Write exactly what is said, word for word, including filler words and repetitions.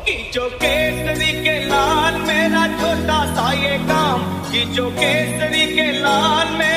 खींचो केसरी के लाल मेरा छोटा सा ये काम, खींचो केसरी के लाल मेरा